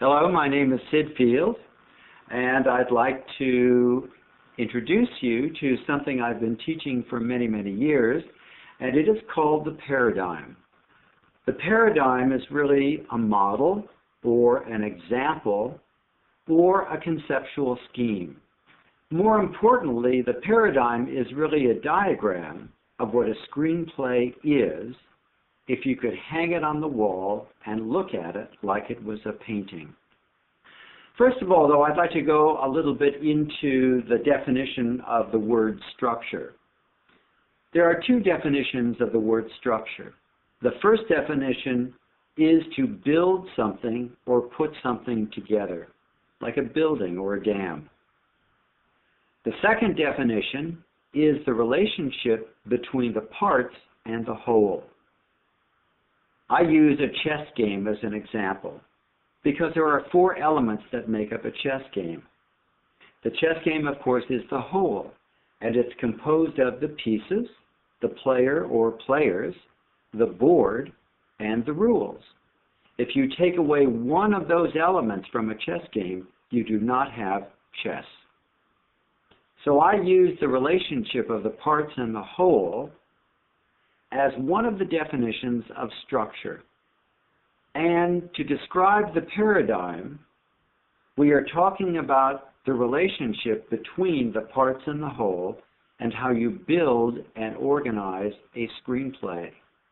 Hello, my name is Sid Field, and I'd like to introduce you to something I've been teaching for many, many years, and it is called the paradigm. The paradigm is really a model or an example or a conceptual scheme. More importantly, the paradigm is really a diagram of what a screenplay is if you could hang it on the wall and look at it like it was a painting. First of all, though, I'd like to go a little bit into the definition of the word structure. There are two definitions of the word structure. The first definition is to build something or put something together, like a building or a dam. The second definition is the relationship between the parts and the whole. I use a chess game as an example because there are four elements that make up a chess game. The chess game, of course, is the whole, and it's composed of the pieces, the player or players, the board, and the rules. If you take away one of those elements from a chess game, you do not have chess. So I use the relationship of the parts and the whole as one of the definitions of structure. And to describe the paradigm, we are talking about the relationship between the parts and the whole and how you build and organize a screenplay.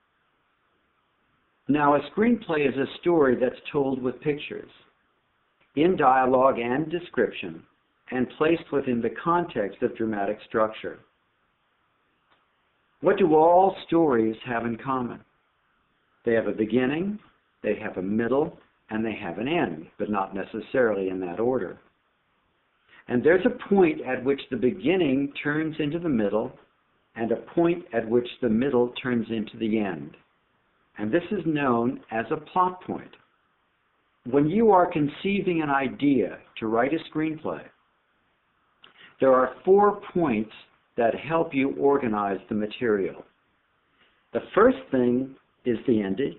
Now, a screenplay is a story that's told with pictures, in dialogue and description, and placed within the context of dramatic structure. What do all stories have in common? They have a beginning, they have a middle, and they have an end, but not necessarily in that order. And there's a point at which the beginning turns into the middle, and a point at which the middle turns into the end. And this is known as a plot point. When you are conceiving an idea to write a screenplay, there are 4 points that help you organize the material. The first thing is the ending.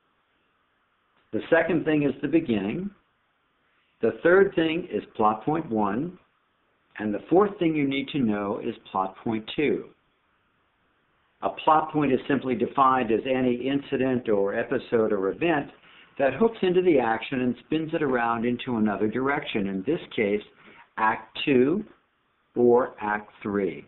The second thing is the beginning. The third thing is plot point 1. And the fourth thing you need to know is plot point 2. A plot point is simply defined as any incident or episode or event that hooks into the action and spins it around into another direction, in this case, Act 2 or Act 3.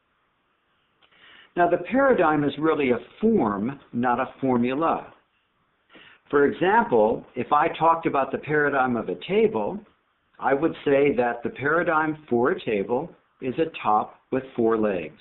Now, the paradigm is really a form, not a formula. For example, if I talked about the paradigm of a table, I would say that the paradigm for a table is a top with 4 legs.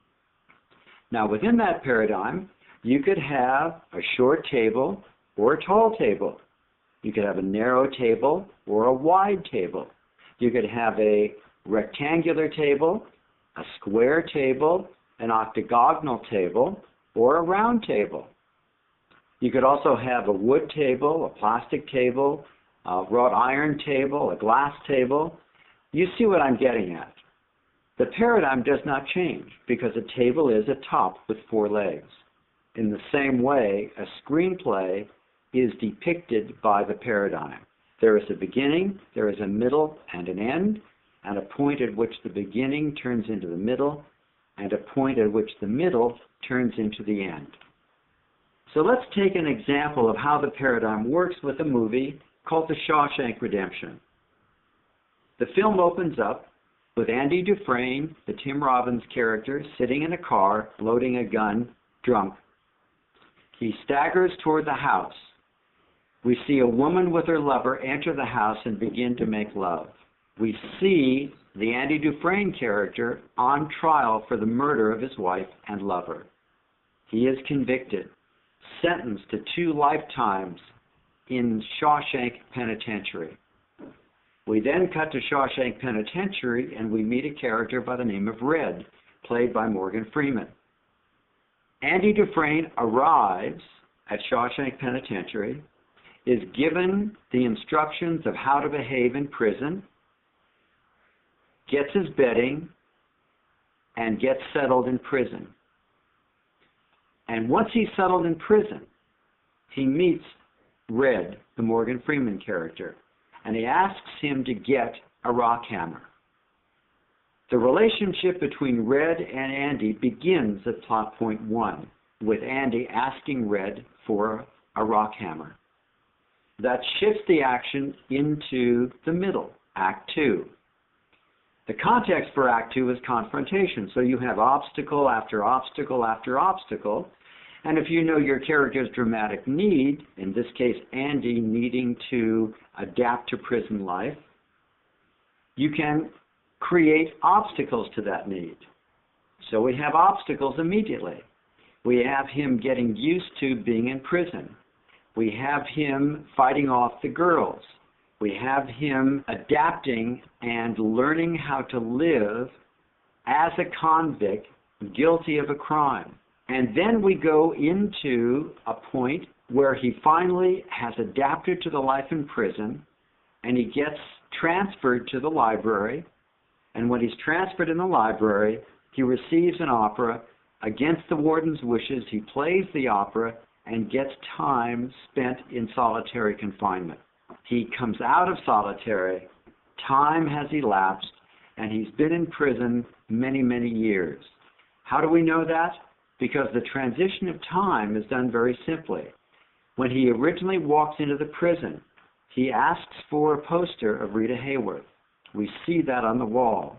Now, within that paradigm, you could have a short table or a tall table. You could have a narrow table or a wide table. You could have a rectangular table, a square table, an octagonal table, or a round table. You could also have a wood table, a plastic table, a wrought iron table, a glass table. You see what I'm getting at. The paradigm does not change because a table is a top with 4 legs. In the same way, a screenplay is depicted by the paradigm. There is a beginning, there is a middle and an end, and a point at which the beginning turns into the middle, and a point at which the middle turns into the end. So let's take an example of how the paradigm works with a movie called The Shawshank Redemption. The film opens up with Andy Dufresne, the Tim Robbins character, sitting in a car, loading a gun, drunk. He staggers toward the house. We see a woman with her lover enter the house and begin to make love. We see the Andy Dufresne character on trial for the murder of his wife and lover. He is convicted, sentenced to 2 lifetimes in Shawshank Penitentiary. We then cut to Shawshank Penitentiary and we meet a character by the name of Red, played by Morgan Freeman. Andy Dufresne arrives at Shawshank Penitentiary, is given the instructions of how to behave in prison, gets his bedding, and gets settled in prison. And once he's settled in prison, he meets Red, the Morgan Freeman character. and he asks him to get a rock hammer. The relationship between Red and Andy begins at plot point 1, with Andy asking Red for a rock hammer. That shifts the action into the middle, Act 2. The context for Act 2 is confrontation, so you have obstacle after obstacle after obstacle, and if you know your character's dramatic need, in this case Andy needing to adapt to prison life, you can create obstacles to that need. So we have obstacles immediately. We have him getting used to being in prison. We have him fighting off the girls. We have him adapting and learning how to live as a convict guilty of a crime. And then we go into a point where he finally has adapted to the life in prison, and he gets transferred to the library. And when he's transferred in the library, he receives an opera. Against the warden's wishes, he plays the opera and gets time spent in solitary confinement. He comes out of solitary, time has elapsed, and he's been in prison many, many years. How do we know that? Because the transition of time is done very simply. When he originally walks into the prison, he asks for a poster of Rita Hayworth. We see that on the wall.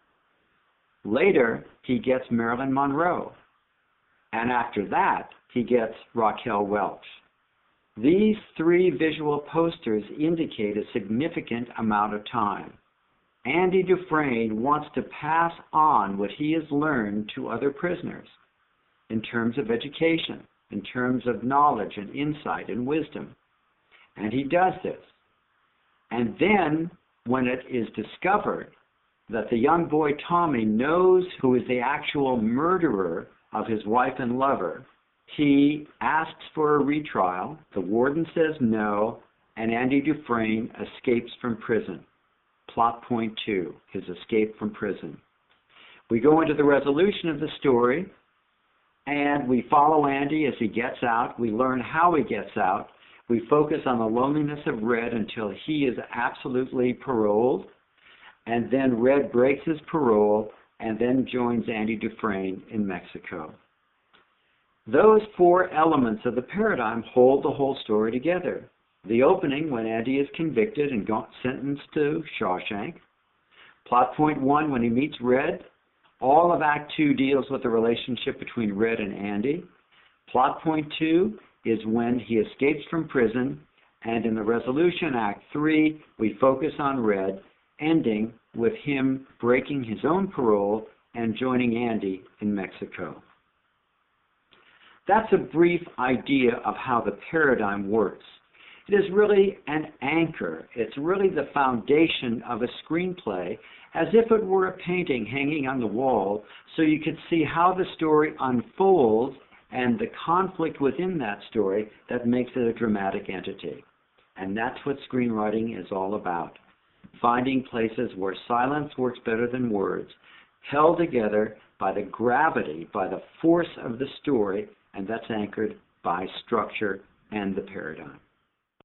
Later, he gets Marilyn Monroe. And after that, he gets Raquel Welch. These three visual posters indicate a significant amount of time. Andy Dufresne wants to pass on what he has learned to other prisoners in terms of education, in terms of knowledge and insight and wisdom. And he does this. And then, when it is discovered that the young boy Tommy knows who is the actual murderer of his wife and lover, he asks for a retrial. The warden says no, and Andy Dufresne escapes from prison. Plot point 2, his escape from prison. We go into the resolution of the story, and we follow Andy as he gets out. We learn how he gets out. We focus on the loneliness of Red until he is absolutely paroled, and then Red breaks his parole and then joins Andy Dufresne in Mexico. Those four elements of the paradigm hold the whole story together. The opening, when Andy is convicted and sentenced to Shawshank. Plot point 1, when he meets Red. All of Act 2 deals with the relationship between Red and Andy. Plot point 2 is when he escapes from prison. And in the resolution, Act 3, we focus on Red, ending with him breaking his own parole and joining Andy in Mexico. That's a brief idea of how the paradigm works. It is really an anchor. It's really the foundation of a screenplay, as if it were a painting hanging on the wall, so you could see how the story unfolds and the conflict within that story that makes it a dramatic entity. And that's what screenwriting is all about. Finding places where silence works better than words, held together by the gravity, by the force of the story, and that's anchored by structure and the paradigm.